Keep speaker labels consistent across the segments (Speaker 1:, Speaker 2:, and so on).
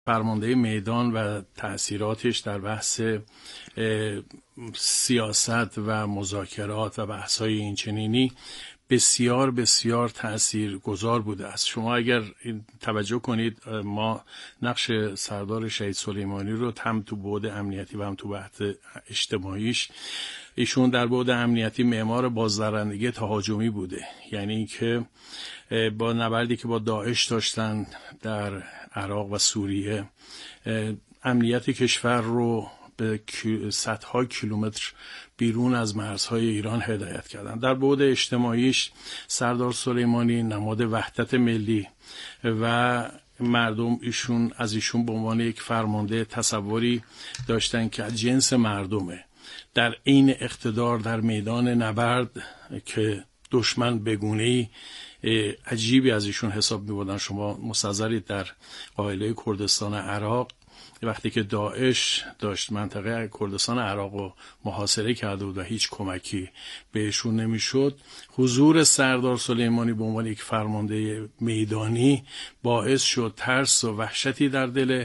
Speaker 1: فرمانده میدان و تأثیراتش در بحث سیاست و مذاکرات و بحث‌های اینچنینی بسیار بسیار تأثیرگذار بوده است. شما اگر توجه کنید، ما نقش سردار شهید سلیمانی رو هم تو بعد امنیتی و هم تو بعد اجتماعیش، ایشون در بعد امنیتی معمار بازدارندگی تهاجمی بوده، یعنی اینکه با نبردی که با داعش داشتن در عراق و سوریه امنیت کشور رو به صدها کیلومتر بیرون از مرزهای ایران هدایت کردن. در بعد اجتماعیش سردار سلیمانی نماد وحدت ملی و مردم از ایشون به عنوان یک فرمانده تصوری داشتن که از جنس مردمه، در عین اقتدار در میدان نبرد که دشمن بگونه‌ای عجیبی از ایشون حساب می‌بردن. شما مستحضرید در قائله کردستان عراق وقتی که داعش داشت منطقه کردستان عراق رو محاصره کرده بود و هیچ کمکی بهشون نمیشد، حضور سردار سلیمانی به عنوان یک فرمانده میدانی باعث شد ترس و وحشتی در دل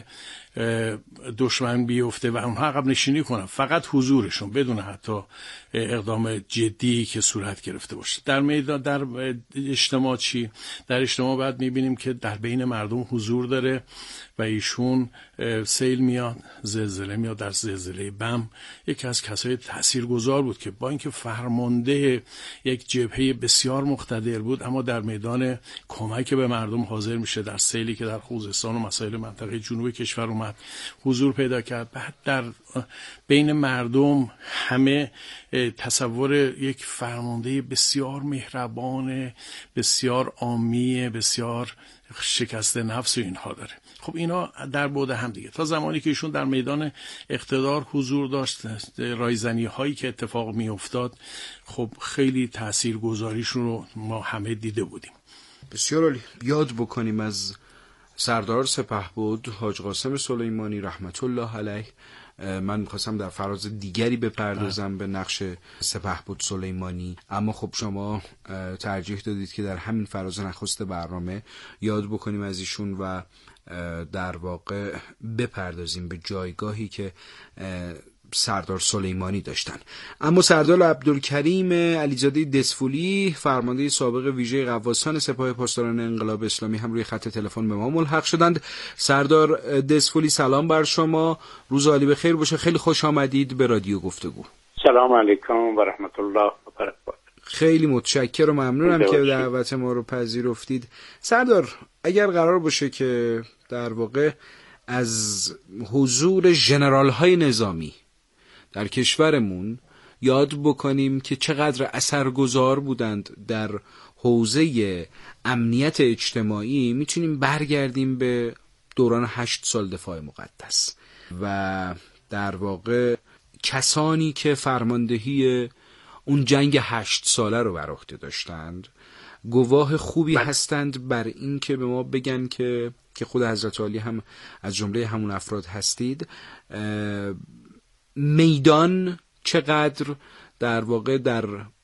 Speaker 1: دشمن بیفته و اونها عقب نشینی کنن، فقط حضورشون بدون حتی اقدام جدی که صورت گرفته باشه. در میدان، در اجتماع چی؟ در اجتماع بعد میبینیم که در بین مردم حضور داره و ایشون سیل میاد، زلزله میاد. در زلزله بم یکی از کسای تاثیرگذار بود که با اینکه فرمانده یک جبهه بسیار مقتدر بود، اما در میدان کمک به مردم حاضر میشه. در سیلی که در خوزستان و مسائل منطقه جنوب کشور اومد حضور پیدا کرد. بعد در بین مردم همه تصور یک فرمانده بسیار مهربان، بسیار عامی، بسیار شکست نفس و اینها داره. خب اینا در بعد هم دیگه، تا زمانی که ایشون در میدان اقتدار حضور داشت، رایزنی هایی که اتفاق می افتاد، خب خیلی تاثیرگذاریشون رو ما همه دیده بودیم.
Speaker 2: بسیار عالی. یاد بکنیم از سردار سپهبد حاج قاسم سلیمانی رحمت الله علیه. من می‌خواستم در فراز دیگری بپردازم به نقش سپهبد سلیمانی، اما خب شما ترجیح دادید که در همین فراز نخست برنامه یاد بکنیم از ایشون و در واقع بپردازیم به جایگاهی که سردار سلیمانی داشتن. اما سردار عبدالکریم علیزاده دسفولی، فرمانده سابق ویژه غواصان سپاه پاسداران انقلاب اسلامی، هم روی خط تلفن به ما ملحق شدند. سردار دسفولی سلام بر شما، روز عالی بخیر باشه. خیلی خوش آمدید به رادیو گفتگو.
Speaker 3: سلام علیکم و رحمت الله و برکاته.
Speaker 2: خیلی متشکرم و ممنونم که دعوت ما رو پذیرفتید. سردار، اگر قرار باشه که در واقع از حضور ژنرال های نظامی در کشورمون یاد بکنیم که چقدر اثرگذار بودند در حوزه امنیت اجتماعی، میتونیم برگردیم به دوران 8 سال دفاع مقدس و در واقع کسانی که فرماندهی اون جنگ 8 ساله رو بر عهده داشتند گواه خوبی هستند بر این که به ما بگن که خود حضرت علی هم از جمله همون افراد هستید، میدان چقدر در واقع در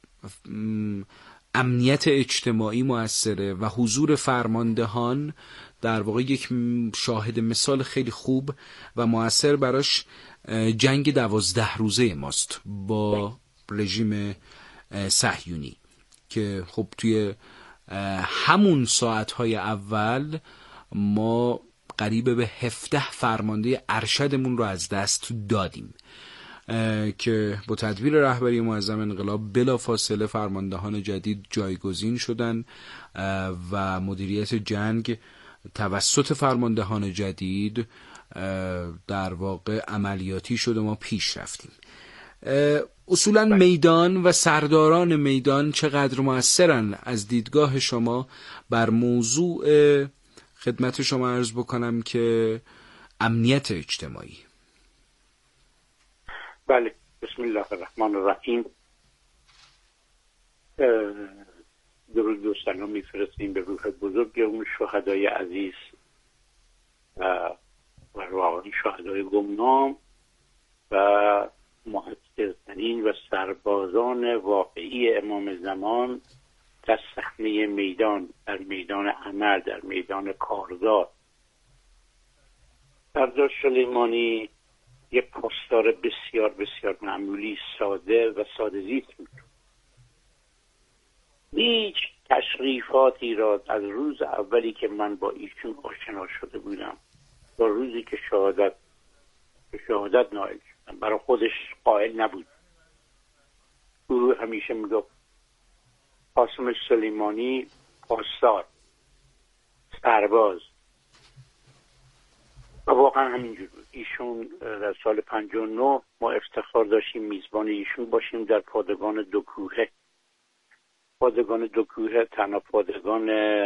Speaker 2: امنیت اجتماعی مؤثره و حضور فرماندهان در واقع یک شاهد مثال خیلی خوب و مؤثر براش جنگ 12 روزه ماست با رژیم صهیونی که خب توی همون ساعتهای اول ما قریب به 17 فرمانده ارشدمون رو از دست دادیم که با تدبیر رهبری معظم انقلاب بلافاصله فرماندهان جدید جایگزین شدن و مدیریت جنگ توسط فرماندهان جدید در واقع عملیاتی شد و ما پیش رفتیم. اصولا میدان و سرداران میدان چقدر مؤثرن از دیدگاه شما بر موضوع خدمت شما عرض بکنم که امنیت اجتماعی؟
Speaker 3: بله، بسم الله الرحمن الرحیم. درود و سلام میفرستیم به روح بزرگ اون شهدای عزیز و روان شهدای گمنام و مؤثرترین و سربازان واقعی امام زمان در صحنه میدان، در میدان عمل، در میدان کارزار. سردار سلیمانی یه پاسدار بسیار بسیار معمولی، ساده و ساده زیست بود. هیچ تشریفاتی را از روز اولی که من با ایشون آشنا شده بودم تا روزی که شهادت نائل شدم برای خودش قائل نبود. او همیشه میگفت قاسم سلیمانی پاسدار، سرباز، و واقعا همینجور بود. ایشون در سال 59 ما افتخار داشتیم میزبان ایشون باشیم در پادگان دو کوهه. پادگان دو کوهه تنها پادگان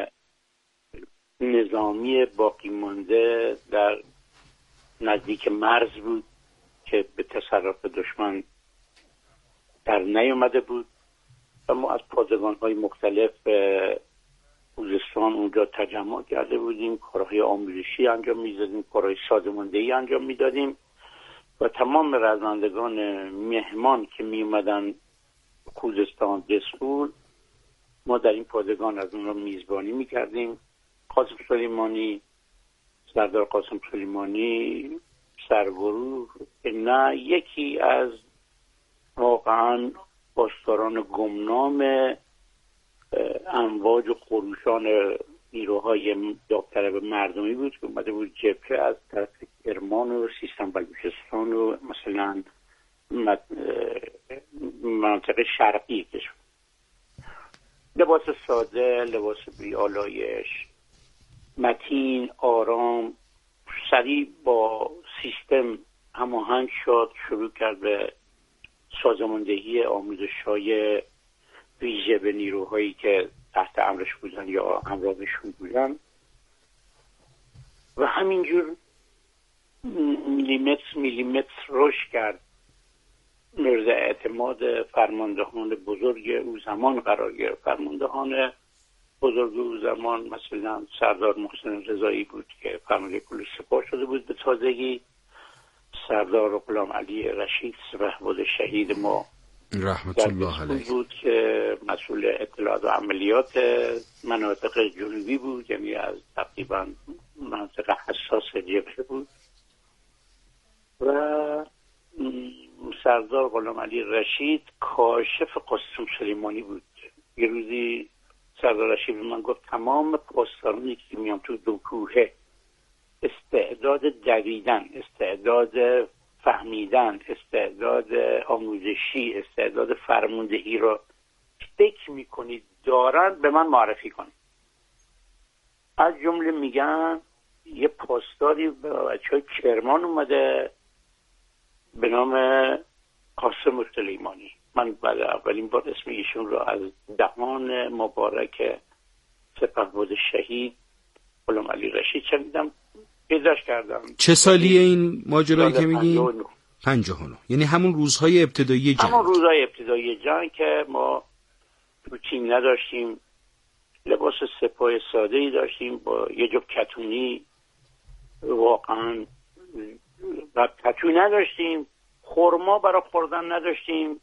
Speaker 3: نظامی باقی مانده در نزدیک مرز بود که به تصرف دشمن در نیامده بود و ما از پادگان‌های مختلف خوزستان اونجا تجمع کرده بودیم، کارهای آموزشی انجام می‌دادیم، کارهای سازماندهی انجام می‌دادیم و تمام رزمندگان مهمان که می‌اومدن خوزستان دسفول ما در این پادگان از اونها میزبانی می‌کردیم. قاسم سلیمانی، سردار قاسم سلیمانی سرگروه نه یکی از واقعا پاسداران گمنام امواج و خروشان نیروهای داوطلب مردمی بود که اومده بود جبهه از طرف کرمان و سیستان بلوچستان و مثلا مناطق شرقی کشور. لباس ساده، لباس بی آلایش، متین، آرام، سریع با سیستم هماهنگ شد، شروع کرد به سازماندهی آموزش‌های ویژه به نیروهایی که تحت امرش بودن یا همراهشون بودن و همینجور میلیمتر رشد کرد. مورد اعتماد فرماندهان بزرگ او زمان قرار گرفت. فرماندهان بزرگ او زمان مثلا سردار محسن رضایی بود که فرمانده کل سپاه شده بود به تازگی، سردار غلام علی رشید سپهبد شهید ما
Speaker 2: رحمت الله علیه
Speaker 3: بود که مسئول اطلاعات و عملیات مناطق جنوبی بود، یعنی از تقریبا مناطق حساس جبهه بود. و سردار غلام علی رشید کاشف قاسم سلیمانی بود. یه روزی سردار رشید من گفت تمام پاسدارانی که میام تو دو کوهه استعداد دویدن، استعداد فهمیدن، استعداد آموزشی، استعداد فرماندهی را فکر میکنید دارن به من معرفی کنید. از جمله میگن یه پاسداری به بچه‌های کرمان اومده به نام قاسم سلیمانی. من بعد اولین بار اسم ایشون را از دهان مبارک سپهبد شهید غلام علی رشید شنیدم، پیداش کردم.
Speaker 2: چه سالیه این ماجرایی که میگی؟ 59. یعنی همون روزهای ابتدایی جنگ.
Speaker 3: همون روزهای ابتدایی جنگ که ما تو چین نداشتیم، لباس سپاه ساده‌ای داشتیم با یه جفت کتونی، واقعا و پتو نداشتیم، خرما برای خوردن نداشتیم،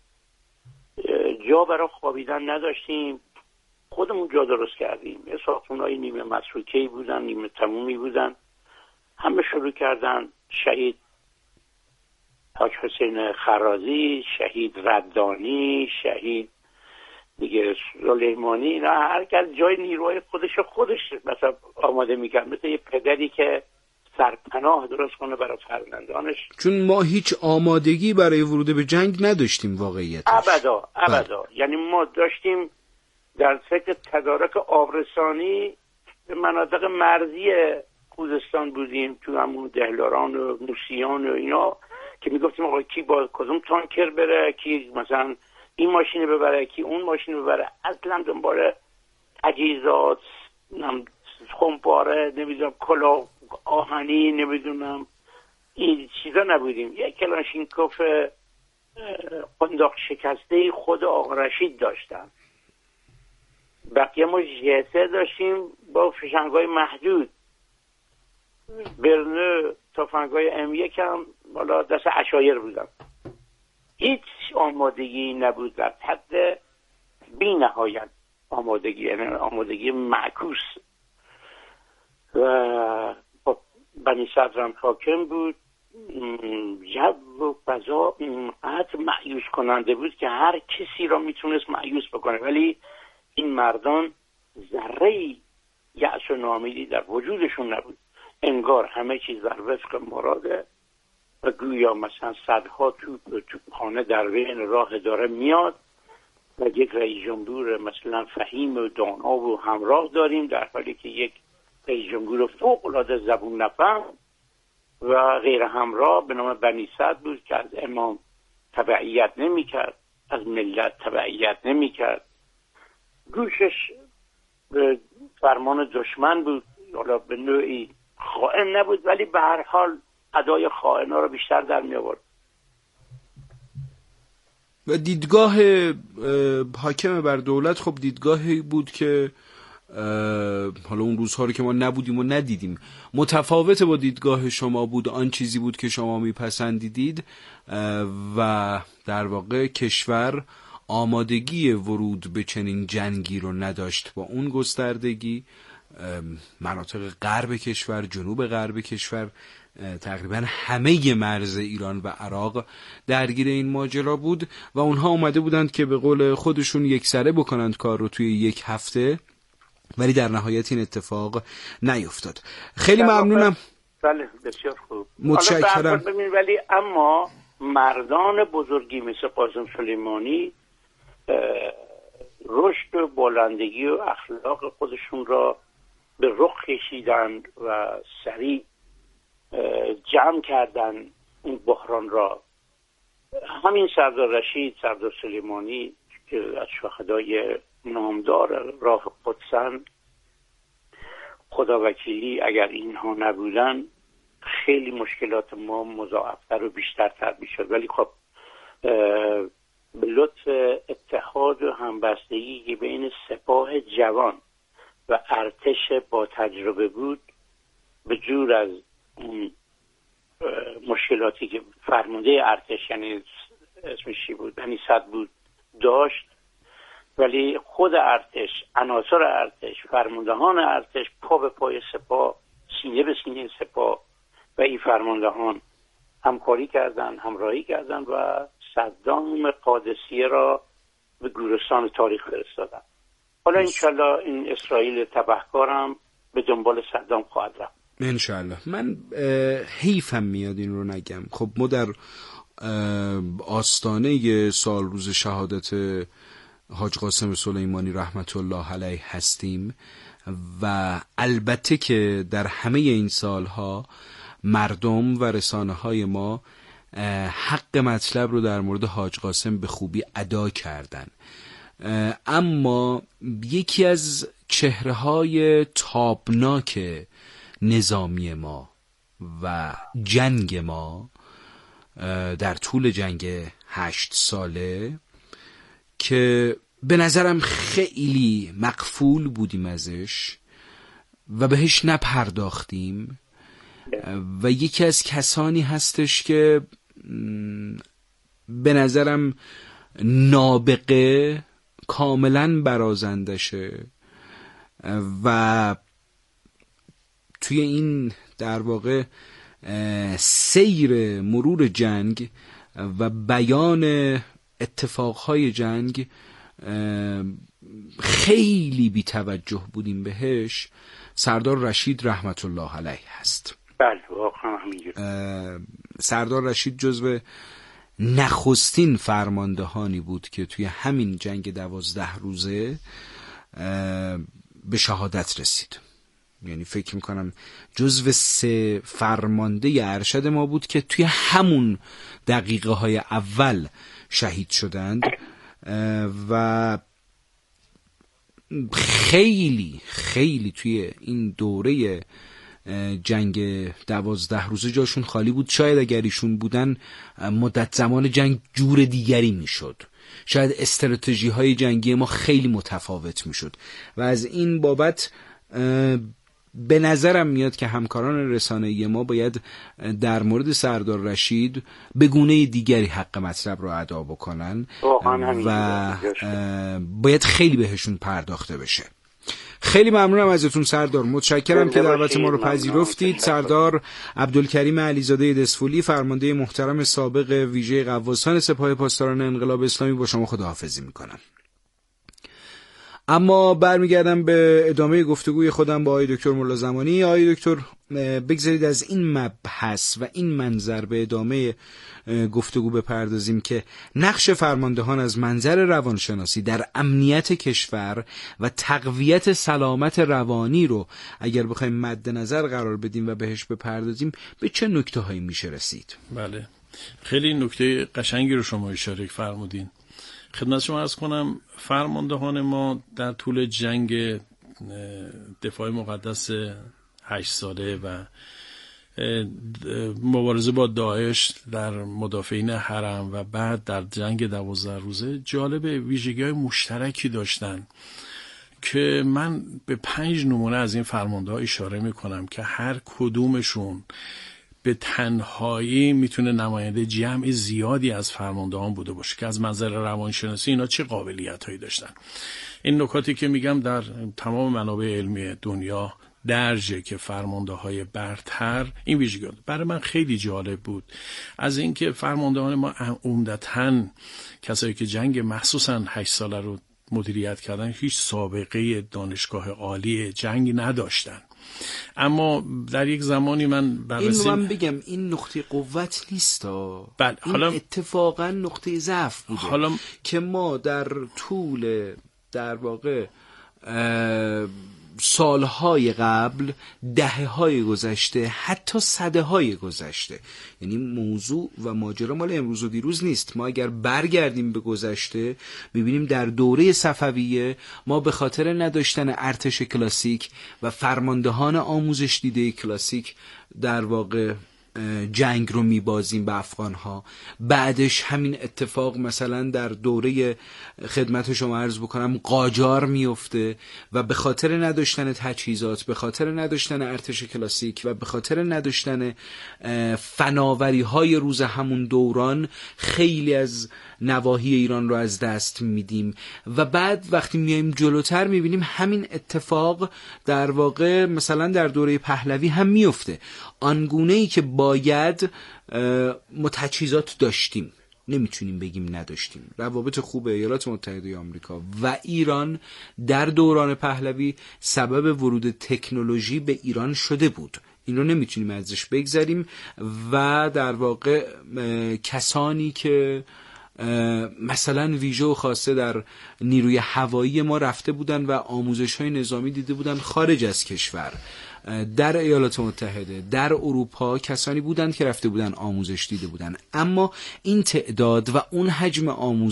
Speaker 3: جا برای خوابیدن نداشتیم، خودمون جا درست کردیم. یه ساختمان‌های نیمه مسروکه‌ای بودن، نیمه تمومی بودن. همه شروع کردن. شهید حاج حسین خرازی، شهید ردانی، شهید دیگه سلیمانی، نه هر کس جای نیروهای خودش مثلا آماده می‌کرد، مثل یه پدری که سرپناه درست کنه برای فرزندانش.
Speaker 2: چون ما هیچ آمادگی برای ورود به جنگ نداشتیم واقعیتش.
Speaker 3: ابدا. یعنی ما داشتیم در فکر تدارک آبرسانی به مناطق مرزی خوزستان بودیم، تو همون دهلاران و موسیان و اینا که میگفتیم آقا کی با کدوم تانکر بره، کی مثلا این ماشین ببره، کی اون ماشین ببره. اصلا دنبال تجهیزات، خمپاره، نمیدونم کلاه آهنی، نمیدونم این چیزا نبودیم. یک کلاشینکوف قنداق شکسته خود آقا رشید داشتن، بقیه ما جیسه داشتیم با فشنگای محدود، برنه تفنگای M1 هم بالا دست عشایر بودن. هیچ آمادگی نبود در حد بی نهایت آمادگی، یعنی آمادگی معکوس. و بنی صدر هم حاکم بود. جو و فضا اینقدر مایوس کننده بود که هر کسی را میتونست مایوس بکنه، ولی این مردان ذره‌ای یأس و ناامیدی در وجودشون نبود. انگار همه چیز بر وفق مراده و گویا مثلا صدها توپخانه در بین راه داره میاد و یک رئیس جمهور مثلا فهیم و دانا و همراه داریم، در حالی که یک رئیس جمهور فوق‌العاده زبون نفهم و غیر همراه به نام بنی صدر بود که از امام تبعیت نمی کرد، از ملت تبعیت نمی کرد، گوشش به فرمان دشمن بود، حالا به نوعی خائن نبود ولی به هر حال ادای خائنا رو بیشتر در می آورد.
Speaker 2: و دیدگاه حاکم بر دولت خب دیدگاهی بود که حالا اون روزها رو که ما نبودیم و ندیدیم متفاوت با دیدگاه شما بود، آن چیزی بود که شما میپسندیدید و در واقع کشور آمادگی ورود به چنین جنگی رو نداشت با اون گستردگی. مناطق غرب کشور، جنوب غرب کشور، تقریبا همه مرز ایران و عراق درگیر این ماجرا بود و اونها اومده بودند که به قول خودشون یکسره بکنند کار رو توی یک هفته، ولی در نهایت این اتفاق نیفتاد. خیلی ممنونم.
Speaker 3: بله بسیار خوب.
Speaker 2: متشکرم.
Speaker 3: ولی اما مردان بزرگی مثل قاسم سلیمانی رشد و بلندگی و اخلاق خودشون را به رخ کشیدند و سریع جمع کردن این بحران را. همین سردار رشید، سردار سلیمانی که از شهدای نامدار راه قدسن، خداوکیلی اگر اینها نبودن خیلی مشکلات ما مضاعفتر و بیشترتر میشد. ولی خب به لطف اتحاد و همبستگی که بین سپاه جوان و ارتش با تجربه بود، به جور از اون مشکلاتی که فرمانده ارتش، یعنی اسمش چی بود، بنی صدر بود، داشت، ولی خود ارتش، عناصر ارتش، فرماندهان ارتش پا به پای سپاه، سینه به سینه سپاه و این فرماندهان همکاری کردند، همراهی کردند و صدام قادسیه را به گورستان تاریخ فرستادن. حالا انشالله این اسرائیل تبهکارم به دنبال صدام خواهد رفت.
Speaker 2: انشالله. من حیفم میاد این رو نگم. خب ما در آستانه سال روز شهادت حاج قاسم سلیمانی رحمت الله علیه هستیم و البته که در همه این سالها مردم و رسانه های ما حق مطلب رو در مورد حاج قاسم به خوبی ادا کردن، اما یکی از چهره‌های تابناک نظامی ما و جنگ ما در طول جنگ 8 ساله که به نظرم خیلی مغفول بودیم ازش و بهش نپرداختیم و یکی از کسانی هستش که به نظرم نابغه کاملا برازندشه و توی این در واقع سیر مرور جنگ و بیان اتفاقهای جنگ خیلی بی توجه بودیم بهش. سردار رشید رحمت الله علیه هست.
Speaker 3: بله واقعا همینجور.
Speaker 2: سردار رشید جزو نخستین فرماندهانی بود که توی همین جنگ 12 روزه به شهادت رسید. یعنی فکر میکنم جزو 3 فرمانده ارشد ما بود که توی همون دقیقه های اول شهید شدند و خیلی خیلی توی این دوره جنگ 12 روزه جاشون خالی بود. شاید اگر ایشون بودن مدت زمان جنگ جور دیگری میشد، شاید استراتژی های جنگی ما خیلی متفاوت میشد و از این بابت به نظرم میاد که همکاران رسانه‌ای ما باید در مورد سردار رشید به گونه دیگری حق مطلب رو ادا بکنن و باید خیلی بهشون پرداخته بشه. خیلی ممنونم ازتون سردار، متشکرم که دعوت ما رو پذیرفتید. سردار عبدالکریم علیزاده دسفولی، فرمانده محترم سابق ویژه غواصان سپاه پاسداران انقلاب اسلامی، با شما خداحافظی میکنم. اما برمیگردم به ادامه گفتگوی خودم با آقای دکتر ملازمانی. آقای دکتر، بگذارید از این مبحث و این منظر به ادامه گفتگو بپردازیم که نقش فرماندهان از منظر روانشناسی در امنیت کشور و تقویت سلامت روانی رو اگر بخوایم مد نظر قرار بدیم و بهش بپردازیم به چه نکته هایی میشه رسید؟
Speaker 1: بله، خیلی نکته قشنگی رو شما اشاره فرمودین. خدمت شما عرض کنم فرماندهان ما در طول جنگ دفاع مقدس 8 ساله و مبارزه با داعش در مدافعین حرم و بعد در جنگ 12 روزه جالب ویژگی‌های مشترکی داشتن که من به 5 نمونه از این فرمانده‌ها اشاره میکنم که هر کدومشون به تنهایی میتونه نماینده جمع زیادی از فرماندهان بوده باشه که از منظر روانشناسی اینا چه قابلیت‌هایی داشتن. این نکاتی که میگم در تمام منابع علمی دنیا درجه که فرمانده‌های برتر این ویژگی برای من خیلی جالب بود، از اینکه فرماندهان ما عمدتاً کسایی که جنگ مخصوصاً 8 ساله رو مدیریت کردن هیچ سابقه دانشگاه عالی جنگ نداشتن. اما در یک زمانی من بررسی
Speaker 2: این رو من بگم این نقطه قوت نیست،
Speaker 1: بله،
Speaker 2: این اتفاقا نقطه ضعف بوده
Speaker 1: حالا
Speaker 2: که ما در طول در واقع سالهای قبل، دهه‌های گذشته، حتی سده‌های گذشته، یعنی موضوع و ماجرا مال امروز و دیروز نیست. ما اگر برگردیم به گذشته می‌بینیم در دوره صفویه ما به خاطر نداشتن ارتش کلاسیک و فرماندهان آموزش دیده کلاسیک در واقع جنگ رو میبازیم به افغانها. بعدش همین اتفاق مثلا در دوره خدمت شما عرض بکنم قاجار میفته و به خاطر نداشتن تجهیزات، به خاطر نداشتن ارتش کلاسیک و به خاطر نداشتن فناوری های روز همون دوران خیلی از نواحی ایران رو از دست میدیم و بعد وقتی میایم جلوتر میبینیم همین اتفاق در واقع مثلا در دوره پهلوی هم میفته. آنگونه‌ای که باید ما تجهیزات داشتیم، نمیتونیم بگیم نداشتیم. روابط خوب ایالات متحده آمریکا و ایران در دوران پهلوی سبب ورود تکنولوژی به ایران شده بود، این رو نمیتونیم ازش بگذریم و در واقع کسانی که مثلا ویژه و خاصه در نیروی هوایی ما رفته بودن و آموزش‌های نظامی دیده بودن خارج از کشور، در ایالات متحده، در اروپا کسانی بودند که رفته بودن آموزش دیده بودن، اما این تعداد و اون حجم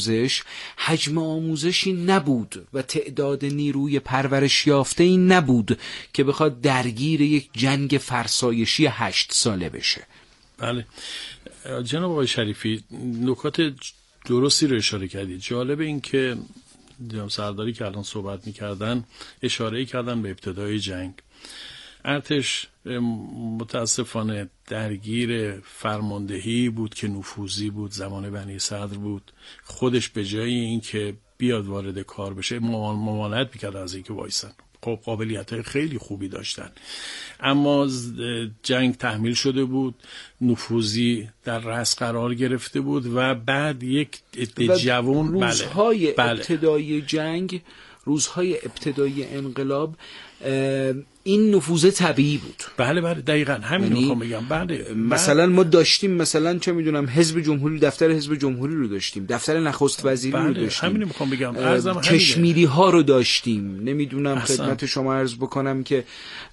Speaker 2: آموزشی نبود و تعداد نیروی پرورش یافته‌ای نبود که بخواد درگیر یک جنگ فرسایشی 8 ساله بشه.
Speaker 1: بله جناب آقای شریفی، نکات درستی رو اشاره کردید. جالب این که جناب سرداری که الان صحبت می‌کردن اشاره کردن به ابتدای جنگ. ارتش متاسفانه درگیر فرماندهی بود که نفوذی بود، زمان بنی صدر بود. خودش به جای این که بیاد وارد کار بشه ممانعت میکرد از این که وایسن. خب قابلیت‌های خیلی خوبی داشتن، اما جنگ تحمیل شده بود، نفوذی در رأس قرار گرفته بود و بعد یک جوان
Speaker 2: روزهای ابتدای جنگ، روزهای ابتدای انقلاب این نفوذ طبیعی بود.
Speaker 1: بله دقیقاً همین رو میخوام بگم. بله
Speaker 2: مثلا ما داشتیم مثلا چه میدونم حزب جمهوری، دفتر حزب جمهوری رو داشتیم، دفتر نخست وزیری رو داشتیم،
Speaker 1: همین میخوام بگم،
Speaker 2: کشمیری ها رو داشتیم. نمیدونم خدمت شما عرض بکنم که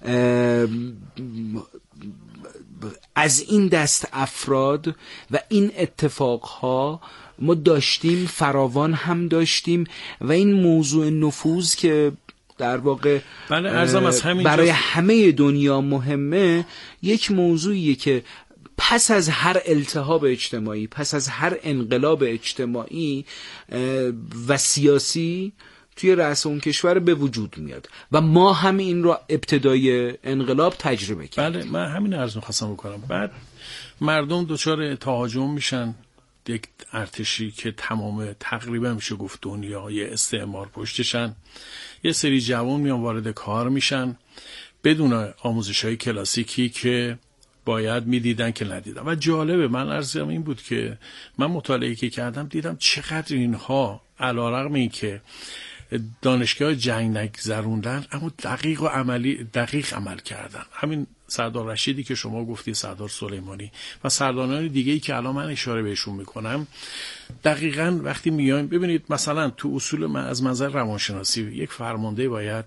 Speaker 2: از این دست افراد و این اتفاقها ما داشتیم، فراوان هم داشتیم و این موضوع نفوذ که در واقع برای همه دنیا مهمه، یک موضوعیه که پس از هر التهاب اجتماعی، پس از هر انقلاب اجتماعی و سیاسی توی رأس اون کشور به وجود میاد و ما هم این رو ابتدای انقلاب تجربه کردیم.
Speaker 1: بله من همین عرض می‌خواستم بکنم. بعد مردم دچار تهاجم میشن، یک ارتشی که تمام تقریبا میشه گفت دنیای استعمار پشتشن، یه سری جوان میان وارد کار میشن بدون آموزش‌های کلاسیکی که باید میدیدن که ندیدن. و جالبه، من عرضم این بود که من مطالعه که کردم دیدم چقدر اینها علیرغم این که دانشگاه جنگ نگذروندن اما دقیق عمل کردن. همین سردار رشیدی که شما گفتی، سردار سلیمانی و سرداران دیگه‌ای که الان من اشاره بهشون میکنم، دقیقاً وقتی میایم ببینید مثلا تو اصول از منظر روانشناسی یک فرمانده باید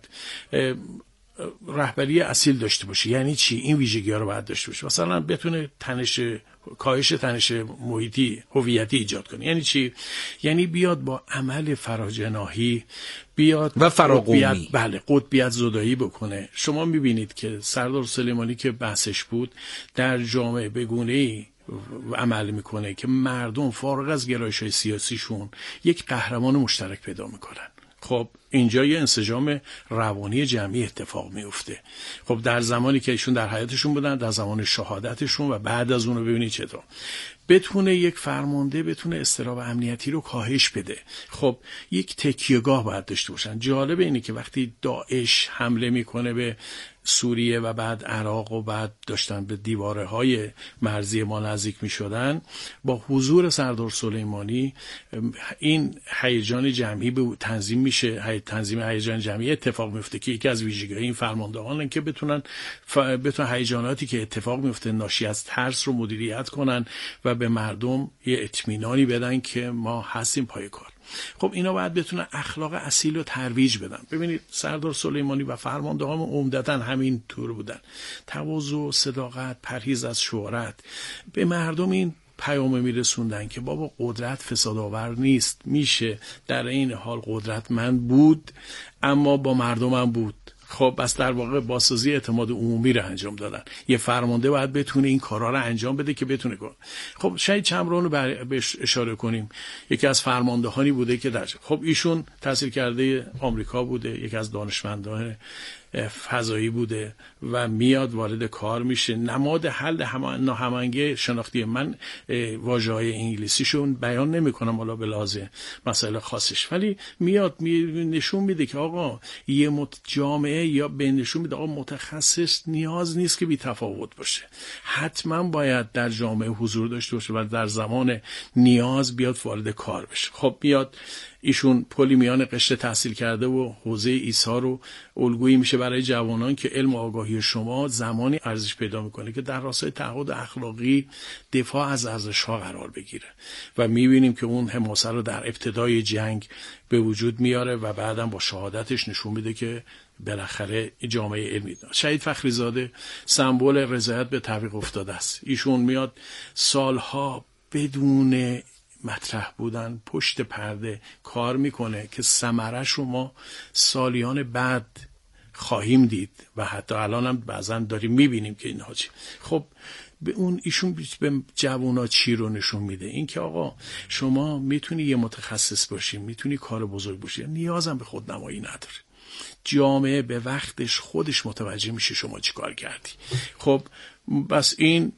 Speaker 1: رهبری اصیل داشته باشه. یعنی چی؟ این ویژگی‌ها رو باید داشته باشه. مثلا بتونه کاهش تنش محیطی هویتی ایجاد کنه. یعنی چی؟ یعنی بیاد با عمل فراجناحی بیاد
Speaker 2: و فراقومی،
Speaker 1: بله، قطبیت زدایی بکنه. شما میبینید که سردار سلیمانی که بحثش بود در جامعه به گونه‌ای عمل میکنه که مردم فارغ از گرایش‌های سیاسیشون یک قهرمان مشترک پیدا میکنن. خب اینجا یه انسجام روانی جمعی اتفاق میفته. خب در زمانی که ایشون در حیاتشون بودن، در زمان شهادتشون و بعد از اون رو ببینید چطور بتونه یک فرمانده بتونه اضطراب امنیتی رو کاهش بده. خب یک تکیهگاه باید داشته باشن. جالب اینه که وقتی داعش حمله میکنه به سوریه و بعد عراق و بعد داشتن به دیواره های مرزی ما نزدیک می شدن، با حضور سردار سلیمانی این هیجان جمعی به تنظیم میشه. تنظیم هیجان جمعی اتفاق میفته که یکی از ویژگی‌های این فرماندهان که بتونن هیجاناتی که اتفاق میفته ناشی از ترس رو مدیریت کنن و به مردم یه اطمینانی بدن که ما هستیم پای کار. خب اینا باید بتونن اخلاق اصیل رو ترویج بدن. ببینید سردار سلیمانی و فرماندهان عمدتاً همین طور بودن. تواضع، صداقت، پرهیز از شهرت. به مردم این پیام میرسوندن که بابا قدرت فسادآور نیست، میشه در این حال قدرتمند بود اما با مردمم بود. خب بس در واقع بازسازی اعتماد عمومی رو انجام دادن. یه فرمانده باید بتونه این کارا رو انجام بده که بتونه کنه. خب شهید چمران رو بهش اشاره کنیم. یکی از فرماندهانی بوده که خب ایشون تحصیل کرده آمریکا بوده، یکی از دانشمندان فضایی بوده و میاد وارد کار میشه. نماد حل ناهماهنگی شناختی. من واژه‌های انگلیسیشون بیان نمی‌کنم حالا به لحاظ مسائل خاصش، ولی میاد نشون میده که آقا یه جامعه یا به نشون میده آقا متخصص نیاز نیست که بی تفاوت باشه، حتما باید در جامعه حضور داشته باشه و در زمان نیاز بیاد وارد کار بشه. خب بیاد ایشون پلی میان قشر تحصیل کرده و حوزه ایثار رو الگویی میشه برای جوانان که علم و آگاهی شما زمانی ارزش پیدا میکنه که در راستای تعهد اخلاقی دفاع از ارزش‌ها قرار بگیره و میبینیم که اون حماسه رو در ابتدای جنگ به وجود میاره و بعدم با شهادتش نشون میده که بالاخره جامعه علمی داره. شهید فخریزاده سمبل رضایت به تعویق افتاده است. ایشون میاد سالها بدون مطرح بودن پشت پرده کار میکنه که ثمرش رو ما سالیان بعد خواهیم دید و حتی الان هم بعضا داریم میبینیم که اینها چی. خب به اون ایشون به جوونا چی رو نشون میده؟ این که آقا شما میتونی یه متخصص باشی، میتونی کار بزرگ باشی، نیازم به خودنمایی نداره. جامعه به وقتش خودش متوجه میشه شما چی کار کردی. خب بس این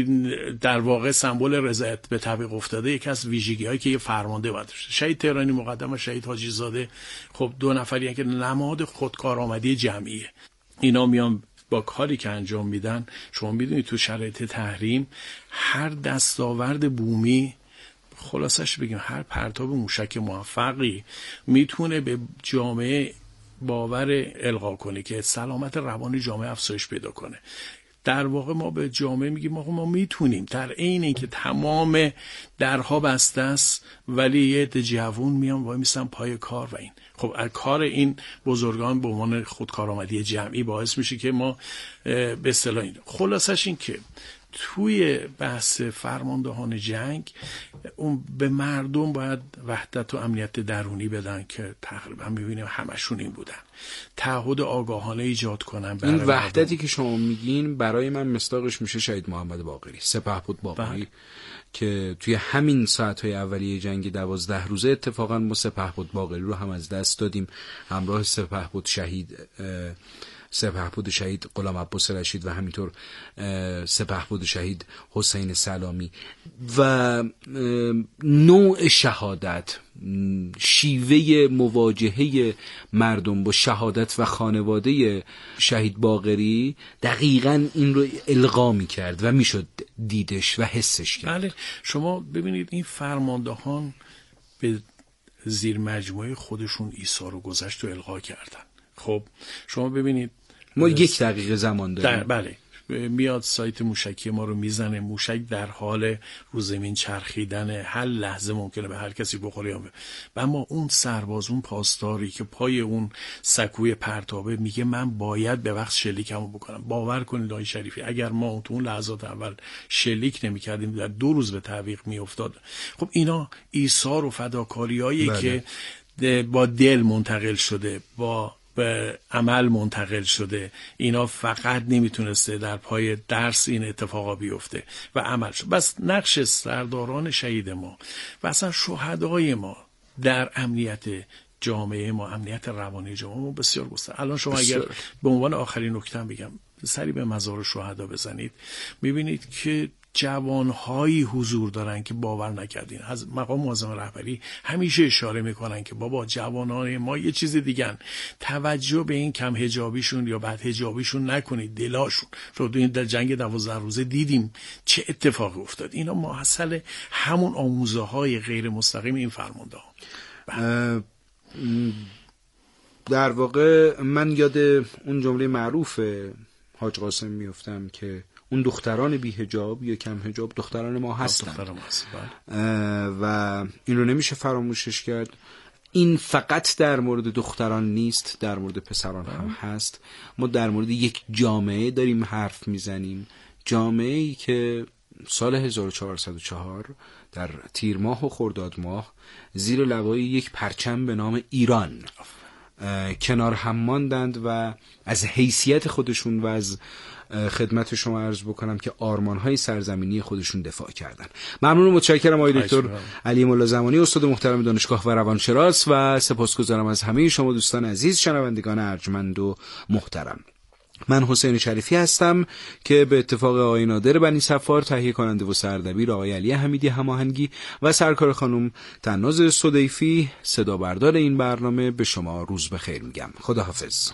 Speaker 1: در واقع سمبل رضایت به تعویق افتاده یکی از ویژگی‌هایی که یه فرمانده باید داشته. شهید تهرانی مقدم و شهید حاجی زاده خب دو نفری که نماد خودکارآمدی جمعیه. اینا میان با کاری که انجام میدن، شما میدونید تو شرایط تحریم هر دستاورد بومی، خلاصش بگیم هر پرتاب موشک موفقی میتونه به جامعه باور القا کنه که سلامت روانی جامعه افزایش پیدا کنه. در واقع ما به جامعه میگیم ما میتونیم، در عین اینکه تمام درها بسته است ولی یه عده جوون میان وای میستن پای کار و این. خب کار این بزرگان به عنوان خودکارآمدی جمعی باعث میشه که ما به اصطلاح این خلاصش این که توی بحث فرماندهان جنگ اون به مردم باید وحدت و امنیت درونی بدن که تقریبا میبینیم همشون این بودن. تعهد آگاهانه ایجاد کنن.
Speaker 2: این وحدتی که شما میگین برای من مصداقش میشه شهید محمد باقری، سپهبد باقری که توی همین ساعت‌های اولیه جنگ 12 روزه اتفاقا ما سپهبد باقری رو هم از دست دادیم. همراه سپهبد شهید سپهبد شهید غلام عباس رشید و همینطور سپهبد شهید حسین سلامی و نوع شهادت، شیوه مواجهه مردم با شهادت و خانواده شهید باقری دقیقاً این رو القا می‌کرد و میشد دیدش و حسش کرد.
Speaker 1: بله، شما ببینید این فرماندهان به زیر مجموعه خودشون ایثار و گذشت رو القا کردن. خب شما ببینید
Speaker 2: ما 1 دقیقه زمان داریم.
Speaker 1: بله، میاد سایت موشکی ما رو میزنه، موشک در حال رو زمین چرخیدن، هر لحظه ممکنه به هر کسی بخوره. و اما اون سرباز، اون پاسداری که پای اون سکوی پرتابه میگه من باید به وقت شلیکمو بکنم. باور کنید آقای شریفی اگر ما تو اون لحظات اول شلیک نمی‌کردیم در 2 روز به تعویق میافتاد. خب اینا ایثار و فداکاریایی که با دل منتقل شده، با به عمل منتقل شده، اینا فقط نمیتونسته در پای درس این اتفاقا بیفته و عمل شد. بس نقش سرداران شهید ما و اصلا شهدای ما در امنیت جامعه ما، امنیت روانی جامعه ما بسیار گسترده. الان شما اگر به عنوان آخرین نکته بگم، سری به مزار شهدا بزنید، میبینید که جوانهایی حضور دارن که باور نکردین. از مقام معظم رهبری همیشه اشاره میکنن که بابا جوانان ما یه چیز دیگن، توجه به این کم حجابیشون یا بد حجابیشون نکنید، دلاشون رو در جنگ 12 روزه دیدیم چه اتفاقی افتاد. اینا محصل همون آموزه های غیر مستقیم این فرمانده ها.
Speaker 2: در واقع من یاد اون جمله معروف حاج قاسم میفتم که اون دختران بی حجاب یا کم حجاب دختران ما هستن و این رو نمیشه فراموشش کرد. این فقط در مورد دختران نیست، در مورد پسران هم هست. ما در مورد یک جامعه داریم حرف میزنیم، جامعه‌ای که سال 1404 در تیر ماه و خرداد ماه زیر لوای یک پرچم به نام ایران کنار هم ماندند و از حیثیت خودشون و از خدمت شما عرض بکنم که آرمان‌های سرزمینی خودشون دفاع کردن. ممنون و متشکرم آقای دکتر علی مولا زمانی، استاد محترم دانشگاه و روانشناس، و سپاسگزارم از همه شما دوستان عزیز، شنوندگان ارجمند و محترم. من حسین شریفی هستم که به اتفاق آقای نادر بنی صفار تهیه کننده و سردبیر، آقای علی حمیدی هماهنگی و سرکار خانم تناز صدیفی صدا بردار این برنامه، به شما روز بخیر میگم. خداحافظ.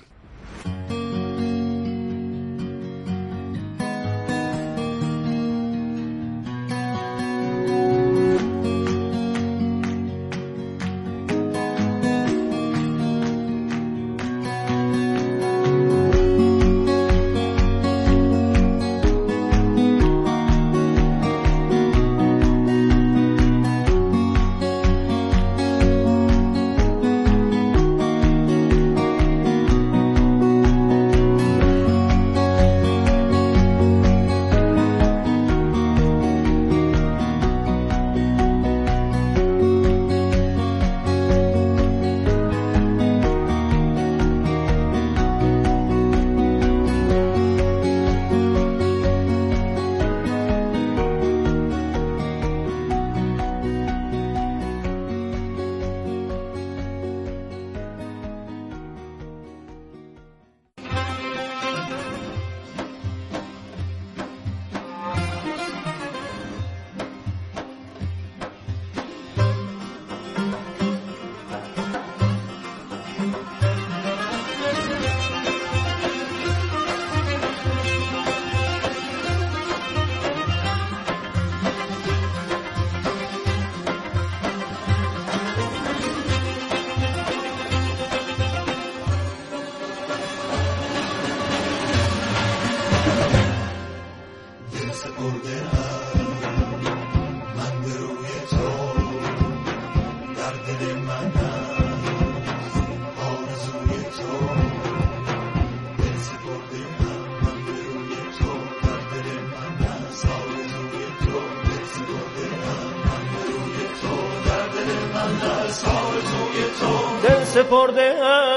Speaker 4: دل سپرده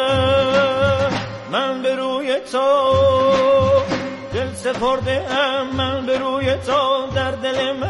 Speaker 4: من به روی تو، دل سپرده من به روی تو، در دل من